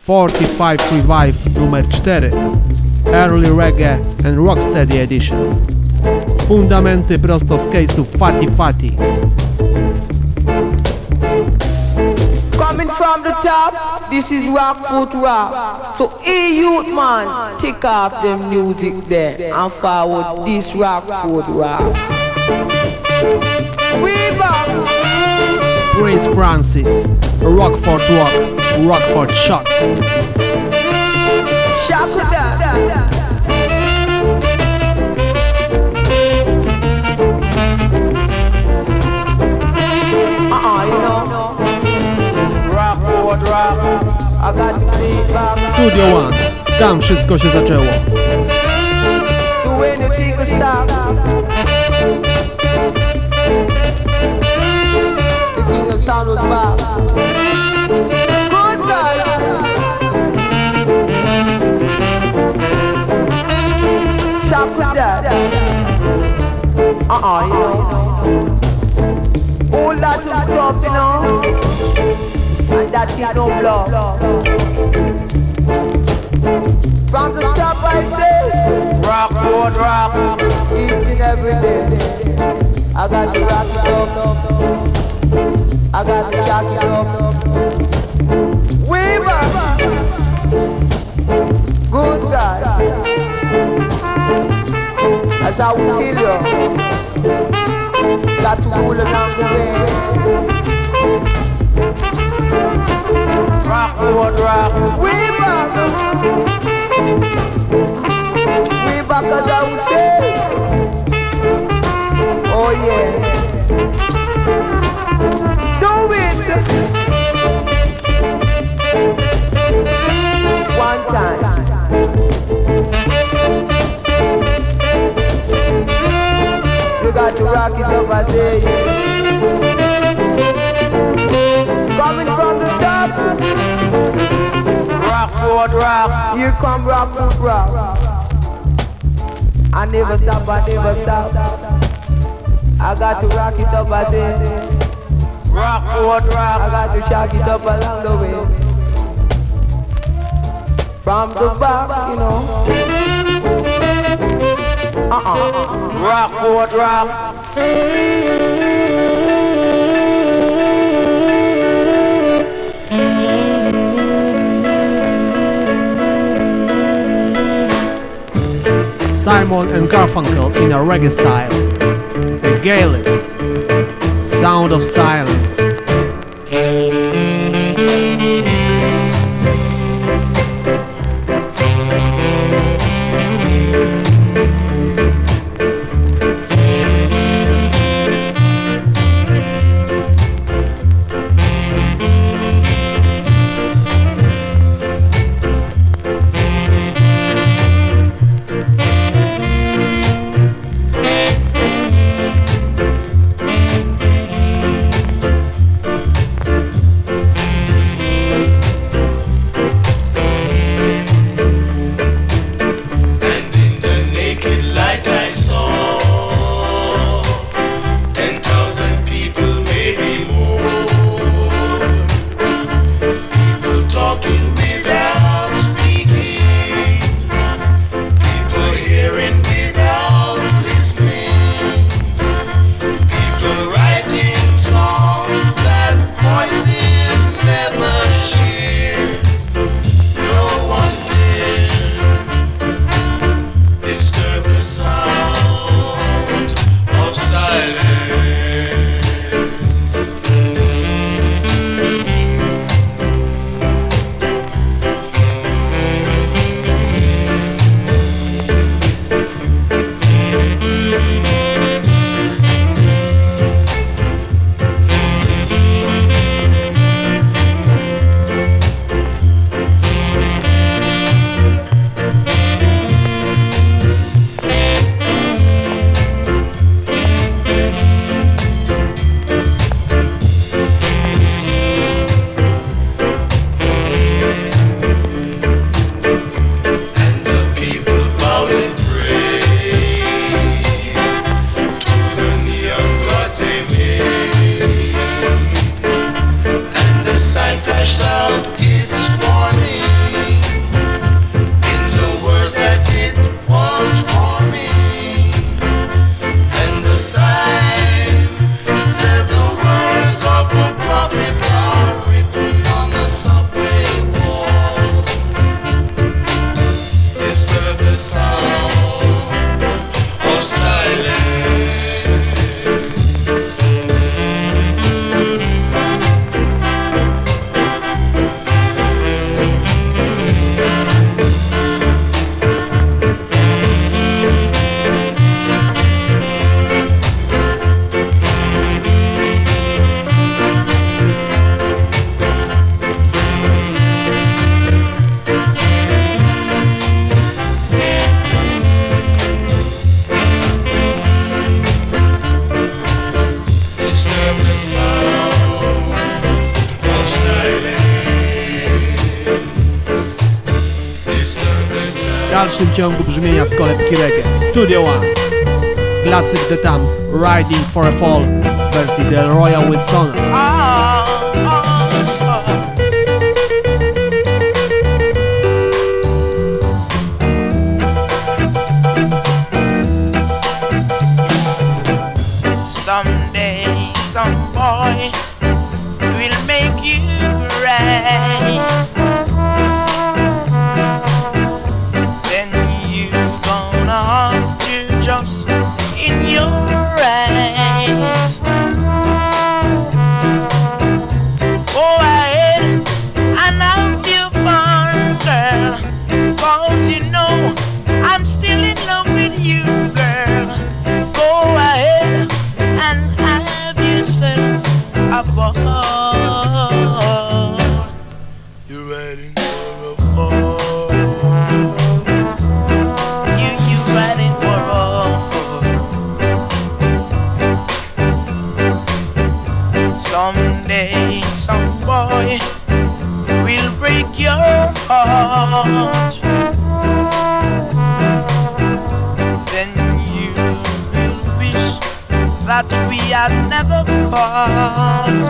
45 Revive numer 4, Early Reggae and Rocksteady Edition. Fundamenty prosto z case'u Fatty Fatty. Coming from the top, this is Rockfoot Rock. So hey youth man, take off the music there and forward this Rockfoot Rock. We back. Prince Francis, Rockfort Rock, Rockfort Shock. Shock with that. You know. Rockfort Rock. I got the feedback. Studio One, tam wszystko się zaczęło. So when you take a stop, the king of sound was back. Good guys. Shop with that. You know. All that to stop, you know. And that thing don't blow. From the top I say Rockfort Rock. Each and every day I got to rock it up. I got to shock it up. Way back. Good guys. As I will tell you, got to rule along the way. Rockfort Rock. Way back. Way back as I would say. Oh yeah. Do it. One time. You got to rock it up, I say. Coming from the top. Rockfort Rock. Here come Rockfort Rock. I never stop, I never stop. I got to rock it up, I say. Rockfort Rock. I got to shock it up along the way. From the back, you know. Rockfort Rock. Simon and Garfunkel in a reggae style. The Gaelics, Sound of Silence. W dalszym ciągu brzmienia z kolebki reggae Studio One, klasyk The Tams, Riding for a Fall w wersji Del Royal Wilsona. Someday some boy will make you cry. Then you gonna have teardrops in your eyes. Go ahead and have your fun, girl, 'cause you know I'm still in love with you, girl. Go ahead and have yourself a ball. You're riding for a fall. You riding for a fall. Someday some boy will break your heart. Then you will wish that we had never fought.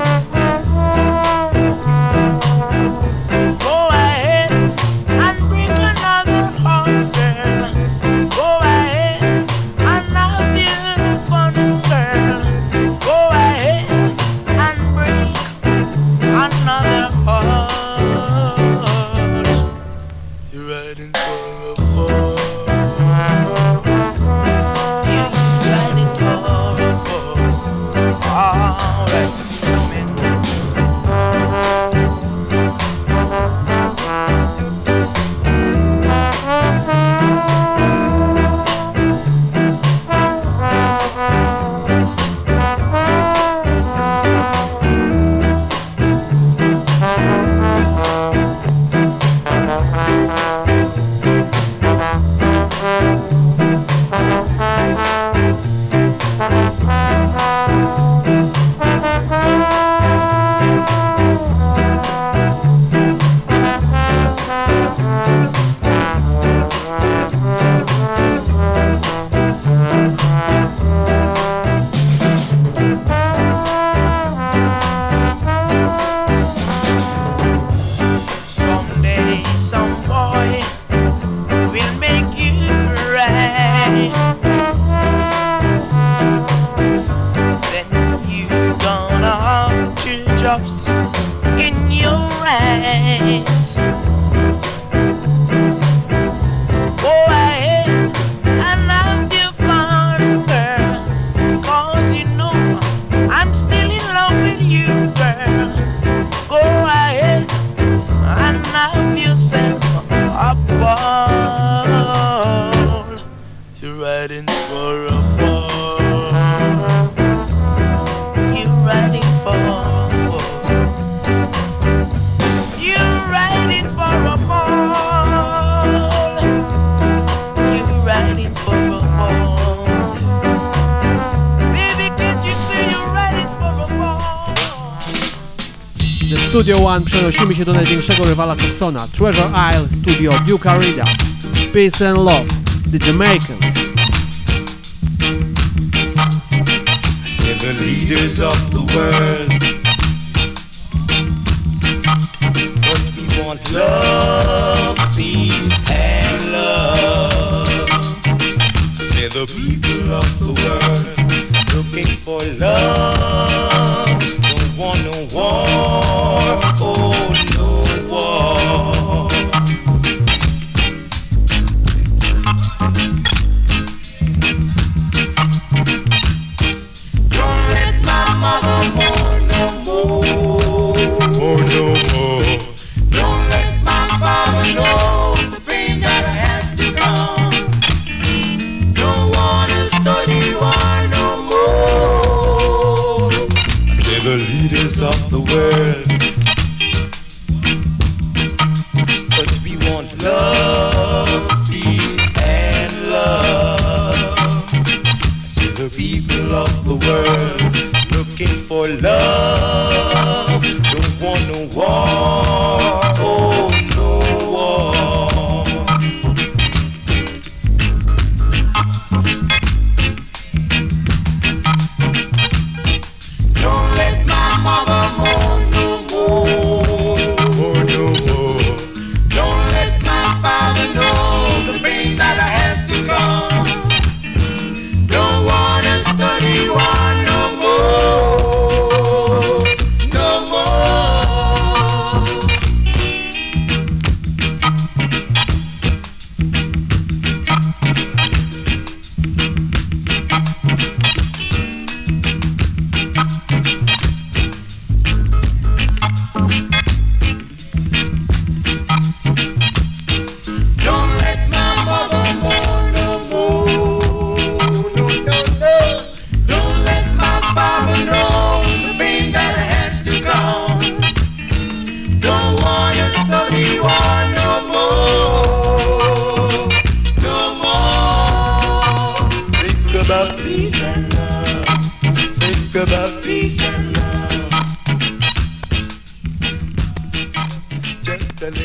Go ahead and break another heart, girl. Go ahead and have your fun, girl. Go ahead and break another heart. You're riding for a fall. You're riding for a fall. All right, come in. Someday some boy will make you cry. Then you gonna have teardrops in your eyes. Go ahead and have your fun, girl, 'cause you know I'm still in love with you, girl. Go ahead and have yourself a ball. You're riding for a fall. You're riding for a fall. You're riding for a fall. You're riding for a fall. Baby, can't you see you're riding for a fall? Ze Studio One przenosimy się do największego rywala Thompsona, Treasure Isle Studio Duke Arida, Peace and Love, The Jamaicans. They're the leaders of the world, but we want love, peace and love. They're the people of the world looking for love, don't want no war, oh no war. Don't let my mother mourn no more, oh no more. Don't let my father know the pain that has to come. Don't wanna study war no more. They're the leaders of the world, but we want love, peace and love. They're the people of the world looking for love, don't want no war, oh no war.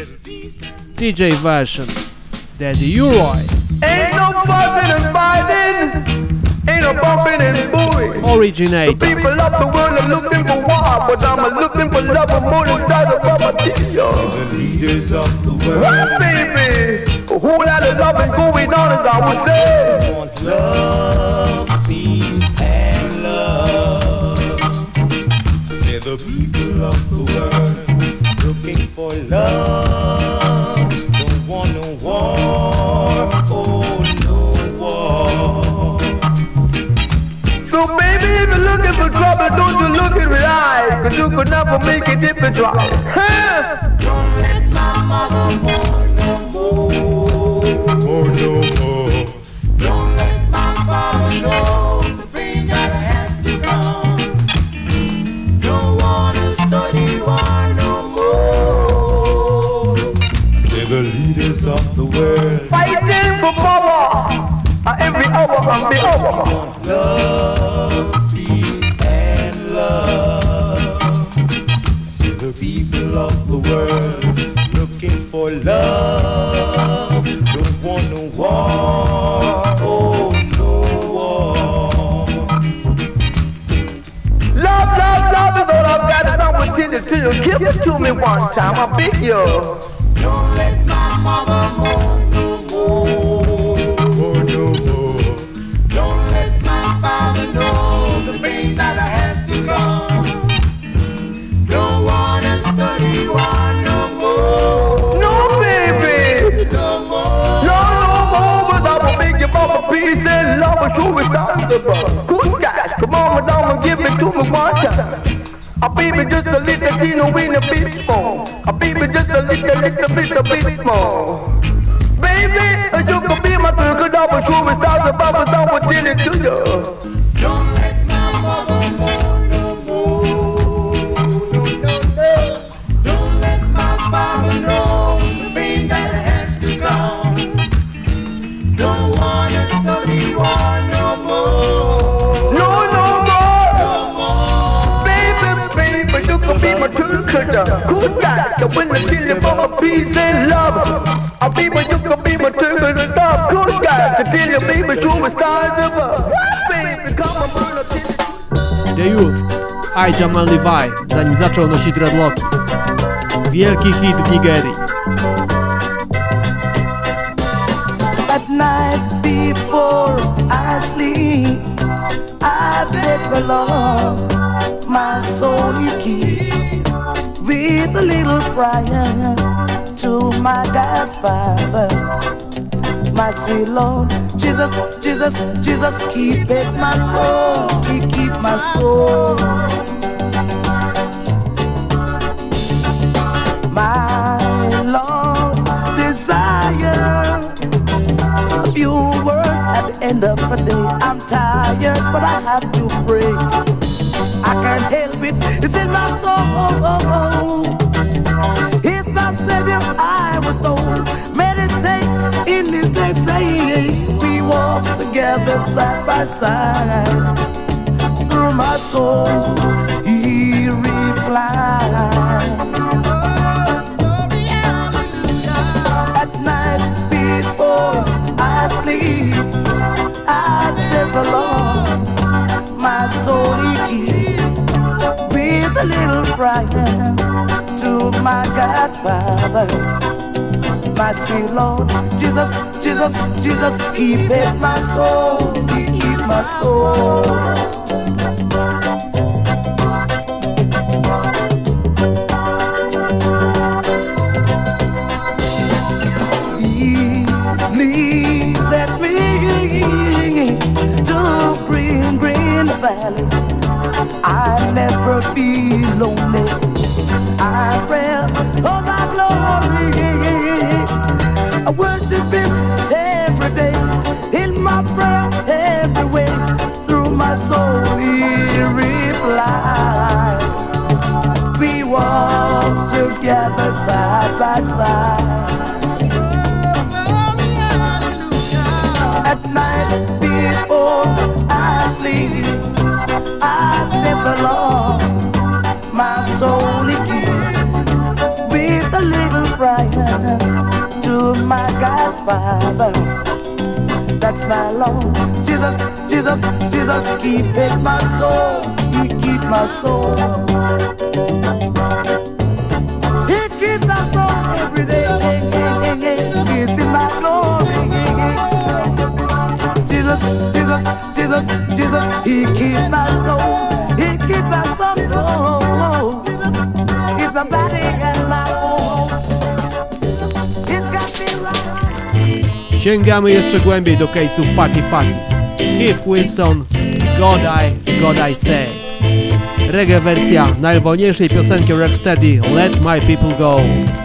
DJ version, Daddy U-Roy. Ain't no fussing and fighting, ain't no bumping and booing. Originator. The people of the world are looking for war, but I'm looking for love and more than stars above a deal. The leaders of the world. What, baby? A whole lot of loving going on, as I would say. Want love, peace, and love. Say the people of the world looking for love. Don't want no war, oh no war. So baby, if you're looking for trouble, don't you look in my eyes, 'cause you could never make it if you try. Don't let my mother mourn no more, oh no more. Don't let my father know the pain that has to come. Don't wanna study war no more. Say the leaders of the world Fighting for power, every hour and the hour. want love, peace, and love. See the people of the world looking for love. Don't want no war, oh no war. Love, love, love is all I've got, and I'm gonna tell it to you. Give it to me one time, I beg you. Don't let my mother mourn no more, oh no more. Don't let my father know the pain that has to come. Don't wanna study war no more, No, baby. no more. No, no more, but I will make you for a peace and love is true responsible. Good guys, come on, madam, and give it to me one time. A baby just a little teeny weeny bit more. A baby just a little bit more. Baby, you can be my good dog, but true responsible, but I will tell it to you. Don't let my mother mourn no more, no, no. Don't let my father know the pain that has to come. Don't wanna study war no more, No, no more. no more. Baby, baby, you can be my true good guy. The winner till you for a peace and love. A baby, you can be my true good guy. To tell you, baby, true stars above. Baby, come on, burn up till The Youth, I Jamal Levi, zanim zaczął nosić dreadlocki. Wielki hit w Nigerii. At night before I sleep, I beg the Lord, my soul you keep, with a little prayer to my Godfather, my sweet Lord, Jesus, Jesus, Jesus, keep it my soul, He keep my soul. My Lord desire a few words at the end of the day. I'm tired, but I have to pray. I can't help it, it's in my soul. He's my Savior, I was told. Meditate in His name, say we walk together side by side. Through my soul, He replied. At night before I sleep, I never Lord, my soul He keep, with a little prayer to my Godfather, my sweet Lord, Jesus, Jesus, Jesus, keep it my soul, He keep my soul. Let me to green valley. I never feel lonely. I pray, oh my glory. I worship Him every day, in my prayer every way. Through my soul He replied. We walk together side by side. At night before I sleep, I never lost my soul again, with a little crying to my Godfather. That's my Lord. Jesus, Jesus, Jesus, keeping my soul. He keep my soul. He keep my soul every day. He's in my glory. Jesus, Jesus, Jesus, Jesus, He keep my soul. He keep my soul. He's my body and my soul. He's got me right. Sięgamy jeszcze głębiej do case'u Fatty Fatty. Keith Wilson, God I Say. Reggae wersja najwolniejszej piosenki Rocksteady, Let My People Go.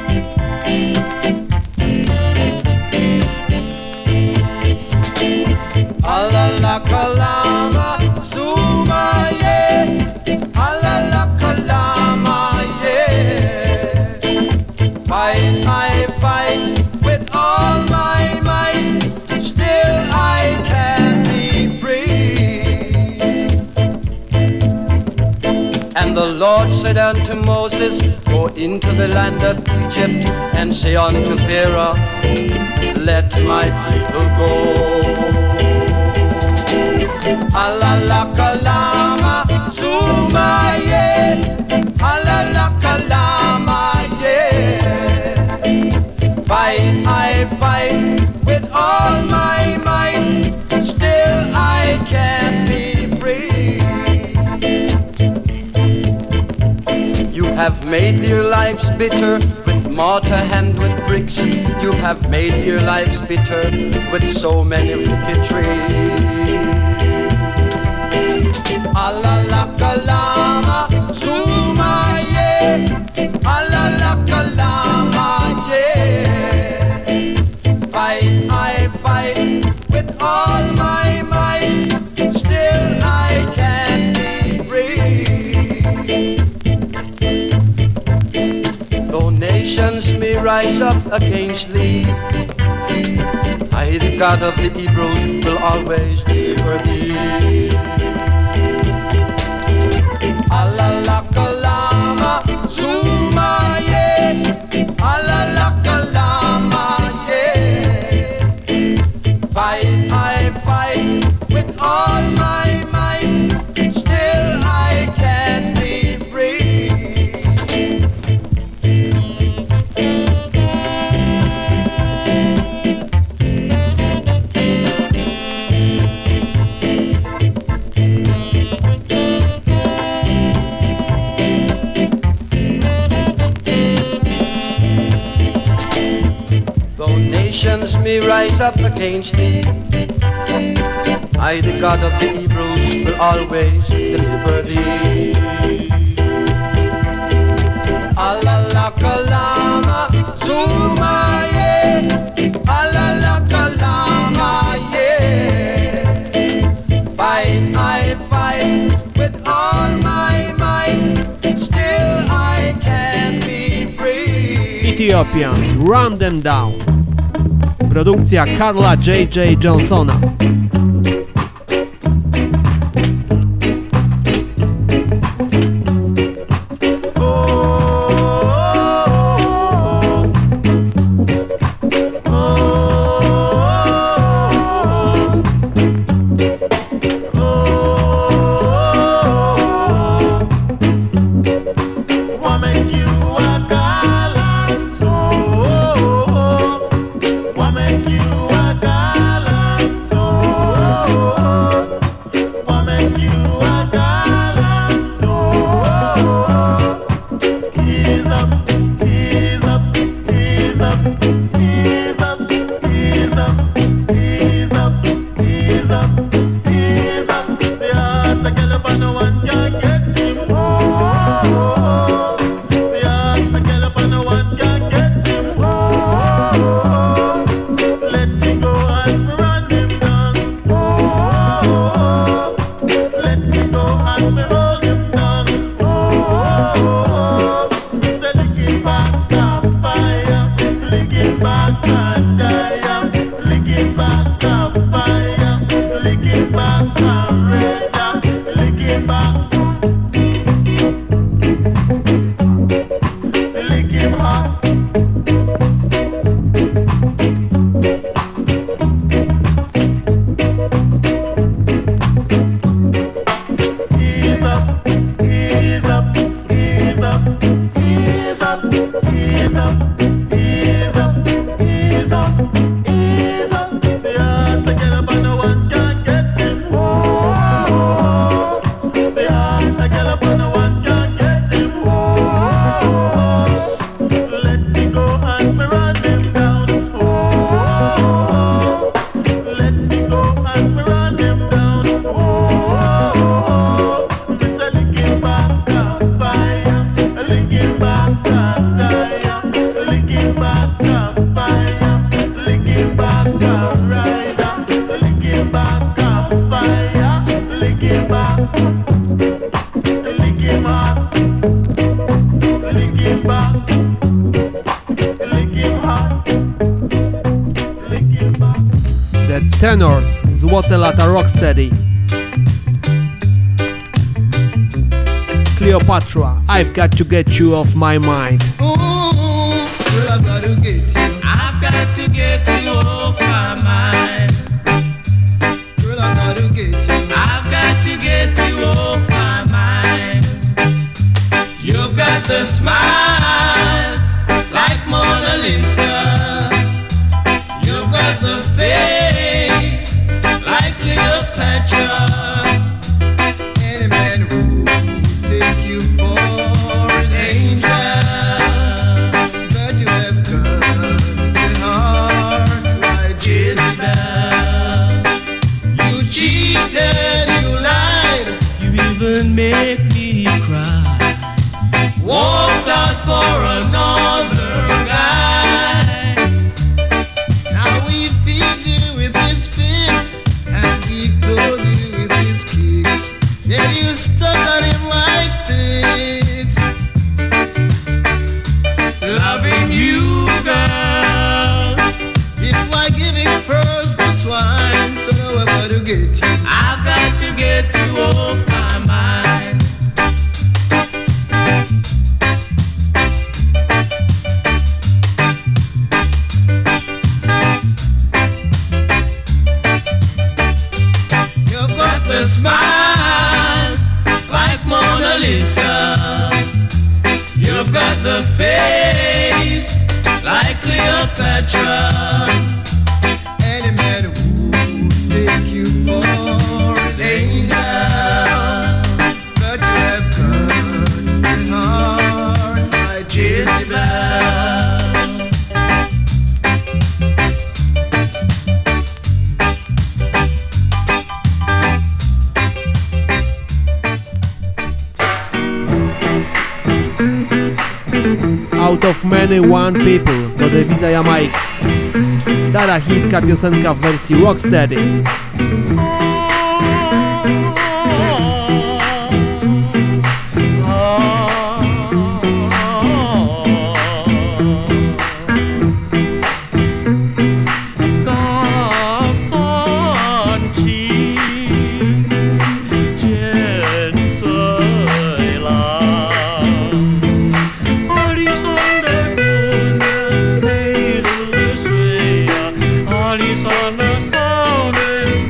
Alala kalama zuma ye, alala kalama ye. Fight, I fight with all my might, still I can be free. And the Lord said unto Moses, go into the land of Egypt and say unto Pharaoh, let my people go. Alala kalama zuma ye, alala kalama ye. Fight, I fight with all my might, still I can be free. You have made your lives bitter with mortar and with bricks. You have made your lives bitter with so many wicked trees. Alala kalama zuma ye, alala kalama ye. Fight, I fight with all my might, still I can be free. Though nations may rise up against thee, I, the God of the Hebrews, will always deliver thee. Alala kalama zuma ye, alala kalama ye. Fight, I fight with all my might, still I can be free. Nations may rise up against thee, I, the God of the Hebrews, will always deliver thee. Alala kalama zuma ye, alala kalama ye. Fight, I fight with all my might, still I can be free. Ethiopians, Run Them Down. Produkcja Karla J.J. Johnsona. lick him hot, lick him back, lick him hot, lick him back. The Tenors, Złote lata Rocksteady. Cleopatra, I've got to get you off my mind. Ooh, well, I've got to get you. I've got to get you off my mind. Well, I've got to get you. I've got to get you off my mind. You've got the smiles like Mona Lisa. You've got the face like Cleopatra. Any man who take you for his angel, but you have got a heart like Jezebel. You cheated, you lied, you even make me cry. Walked out for another guy. Now we beat you with his fist and he clothed you with his kicks. Then you stuck on him like this. Loving you, girl, it's like giving pearls to swine. So now I've got to get you. I've got to get you off my mind. You've got the smile like Mona Lisa. You've got the face like Cleopatra. Any man who take you for his angel, but you have got a heart like Jezebel. Out of Many One People to dewiza Jamajki. Stara chińska piosenka w wersji Rocksteady. On the sound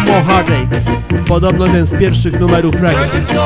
No More Heartaches. Podobno jeden z pierwszych numerów reggae.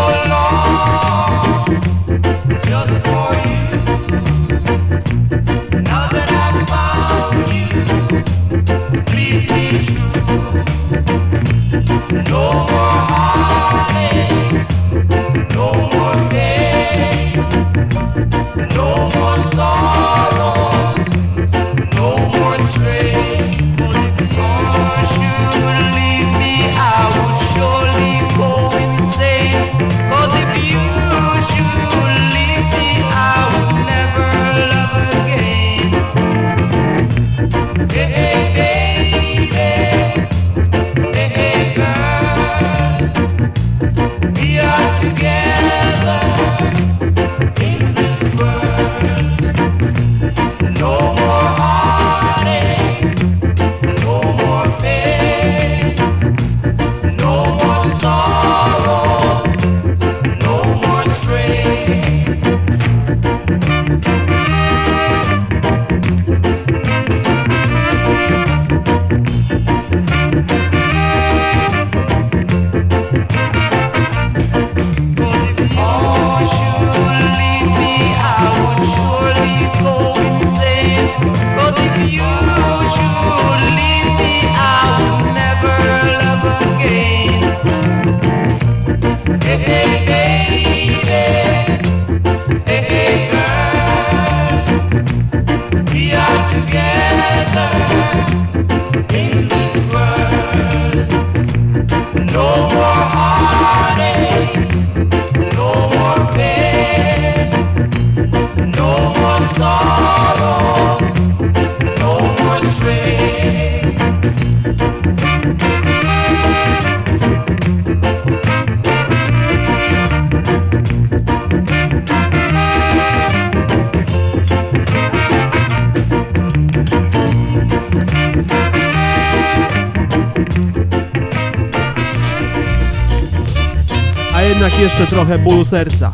Jednak jeszcze trochę bólu serca.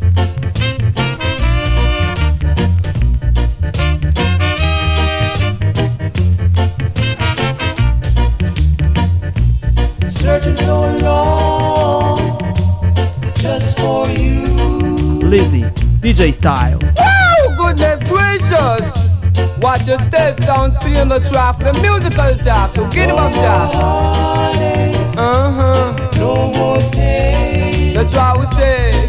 Lizzie, DJ style. Woo! Goodness gracious! Watch your step sounds be on the track, the musical talk, so get him up there. No more pain. That's what I would say.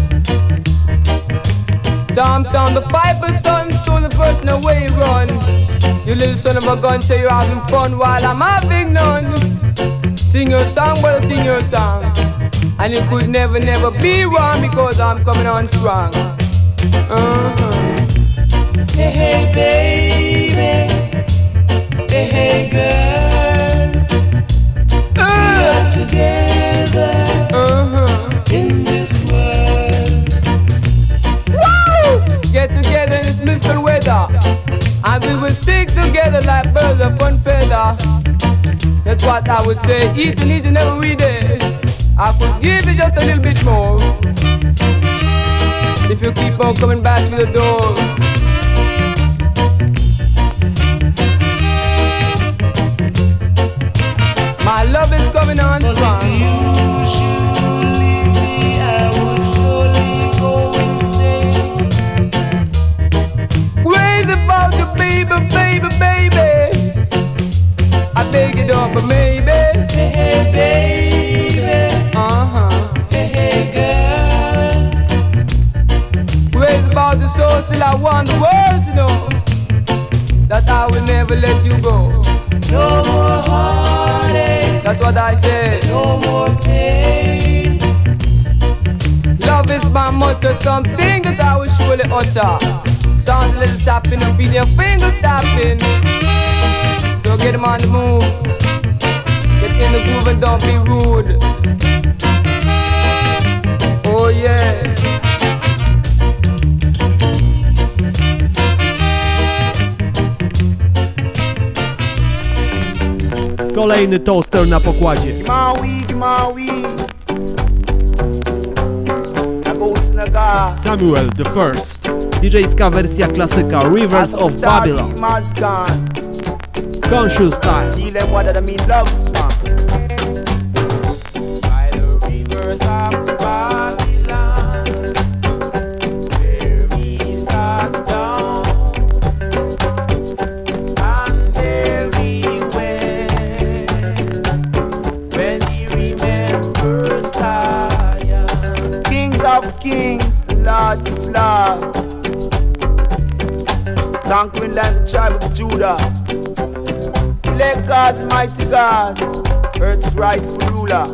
Down the piper's son stole the person away, run. You little son of a gun, say you're having fun while I'm having none. Sing your song, brother, sing your song. And you could never be wrong because I'm coming on strong. Hey, hey, baby. Hey, hey, girl. We are together in this world. Woo! Get together in this mystical weather, and we will stick together like birds of one feather. That's what I would say each and every day. I could give you just a little bit more if you keep on coming back to the door. My love is coming on strong. If you should leave me, I would surely go insane. Crazy about you, baby, baby, baby. I beg you don't, but maybe. Hey, hey, baby. Hey, hey, girl. Crazy about the soul, still I want the world to know that I will never let you go. No more heartaches. That's what I say. No more pain. Love is my motto, something that I will surely utter. Sounds a little tapping up in your fingers tapping. So get 'em on the move. Get in the groove and don't be rude. Oh yeah. Kolejny toaster na pokładzie. Samuel the First. DJ-ska wersja klasyka Rivers of Babylon. Conscious Style. Lords of Lords, conquering land the tribe of Judah. Elect God, mighty God, earth's rightful ruler.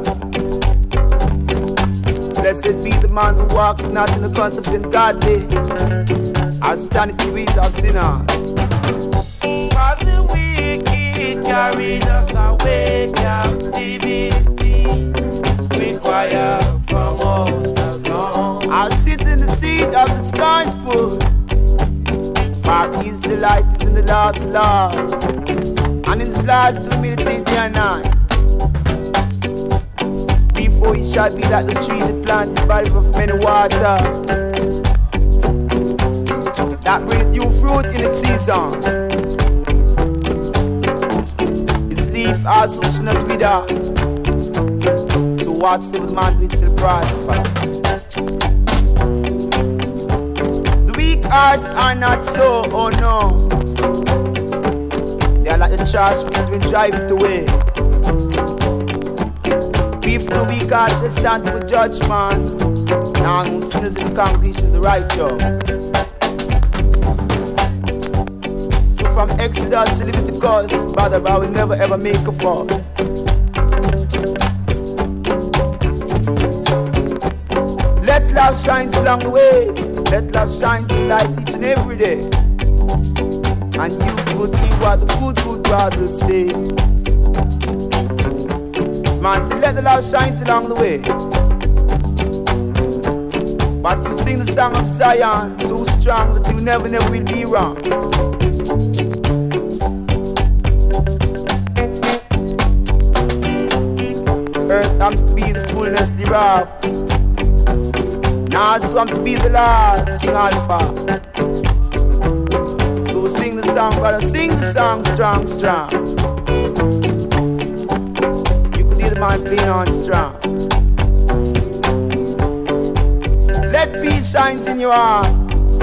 Blessed be the man who walketh not in the counsel of the ungodly, or standeth in the ways of sinners. Cause the wicked carried us away captivity, require from us a song. I sit in the seat of the scornful, for his delight is in the law of the Lord, and in his laws to meditate day and night. Before he shall be like the tree that planted by the river of many water, that bringeth new fruit in its season. His leaf also shall not wither, so whatsoever man which shall prosper. The weak hearts are not so, oh no. They are like the trash which has been driven away. If the weak hearts shall stand to a judgment, and sinners in the congregation of the righteous. So from Exodus to Leviticus, brother, I will never ever make a fuss. Let love shine along the way. Let love shine so light each and every day. And you could be what the good brothers say. Man, so let the love shine along the way. But you sing the song of Zion so strong that you never will be wrong. Earth comes to be the fullness thereof. Now so I'm to be the Lord, King Alpha. So sing the song, brother, sing the song strong, strong. You could hear the man playing on strong. Let peace shine in your heart.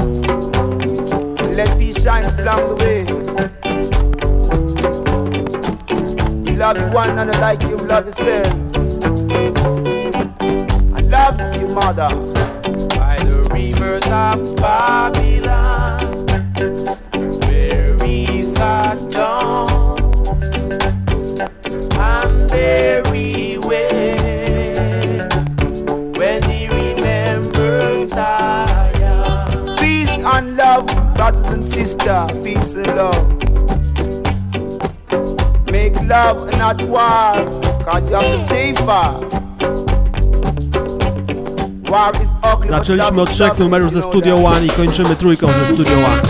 Let peace shine along the way. You love one another like you love yourself. I love your mother. By the rivers of Babylon, where we sat down, and there we went, when he remembered Zion. Peace and love, brothers and sisters, peace and love. Make love and not war, cause you have to stay far. War is ugly. Zaczęliśmy od 3 numerów ze Studio One i kończymy trójką ze Studio One.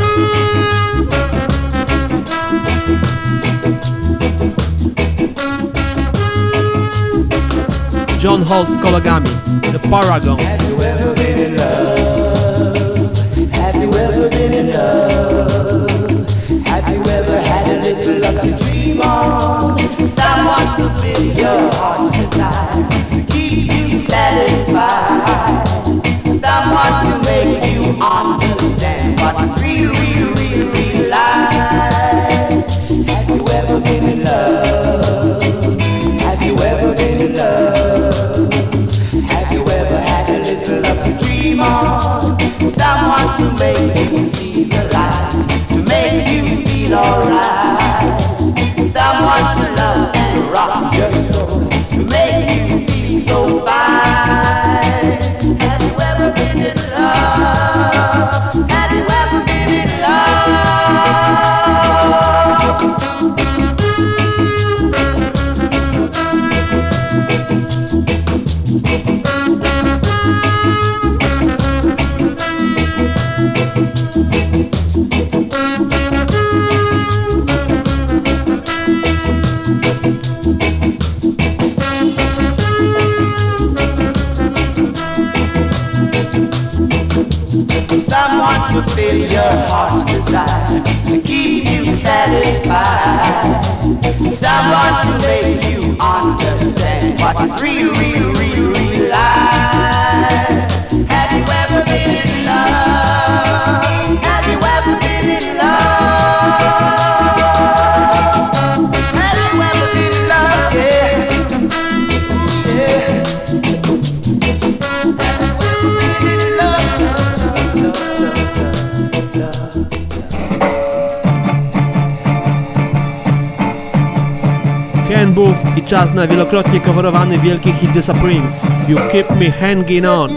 John Holt z kolegami, The Paragons. Have you ever been in love? Have you ever been in love? Have you ever had a little love to dream on? Someone to fill your heart's desire, to keep you satisfied. Someone to make you understand what is real, real, real, real life. Have you ever been in love? Have you ever been in love? Have you ever had a little love to dream on? Someone to make you see the light, to make you feel alright. Someone to love and rock your soul, to make you feel so fine. Have you ever been in love? Have you ever been in love? Someone to fill your heart's desire, to keep you satisfied. Someone to make you understand what is real, real, real, real life. Have you ever been in love? Have you ever been in love? Have you ever been in love? Yeah, yeah. Have you ever been in love? Ken Booth i czas na wielokrotnie coverowany wielki hit The Supremes, You Keep Me Hanging On.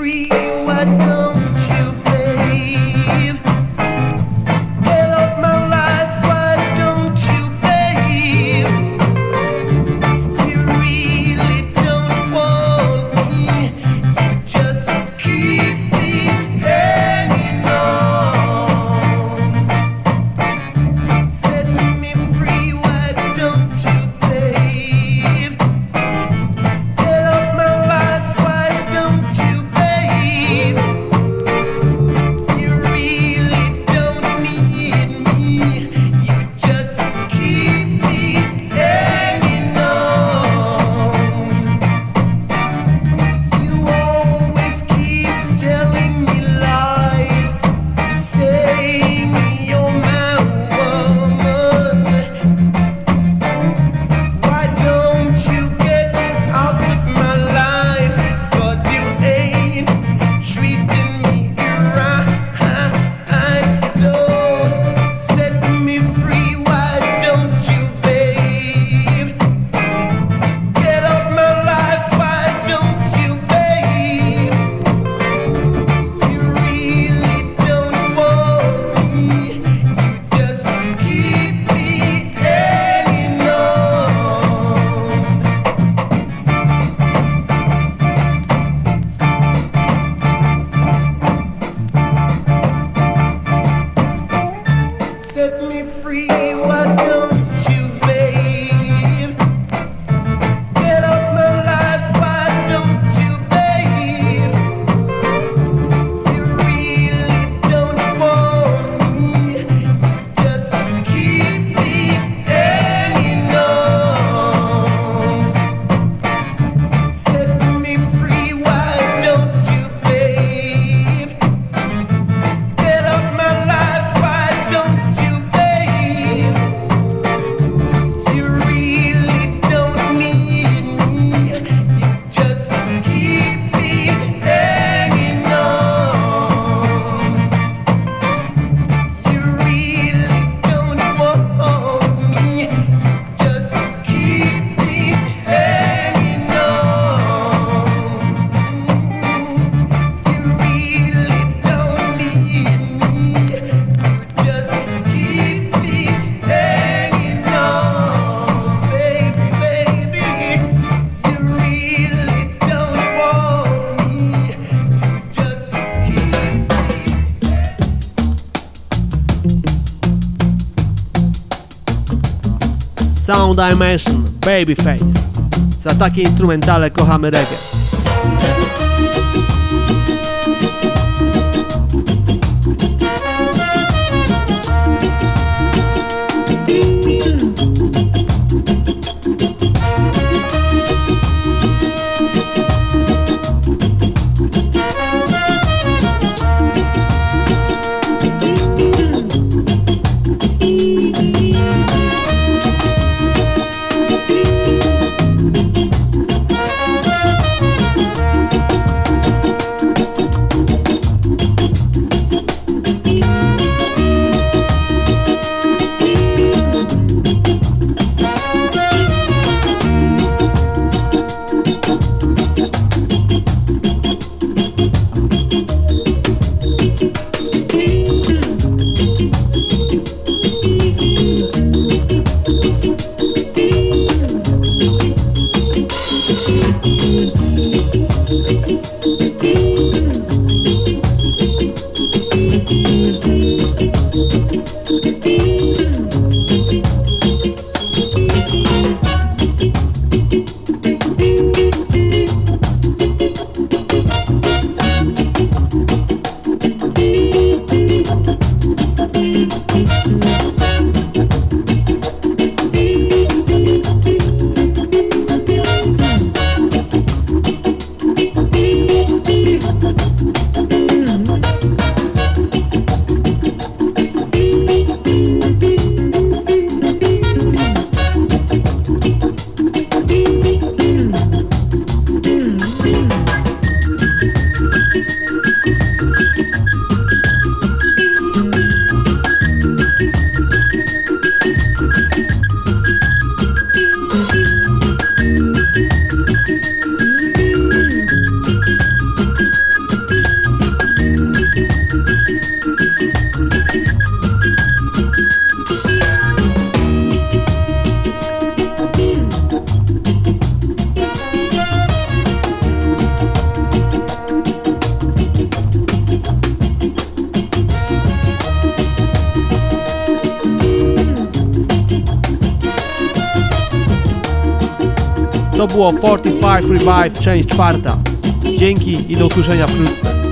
Sound Dimension, Babyface. Za takie instrumentale kochamy reggae. To było 45 Revive, część 4. Dzięki i do usłyszenia wkrótce.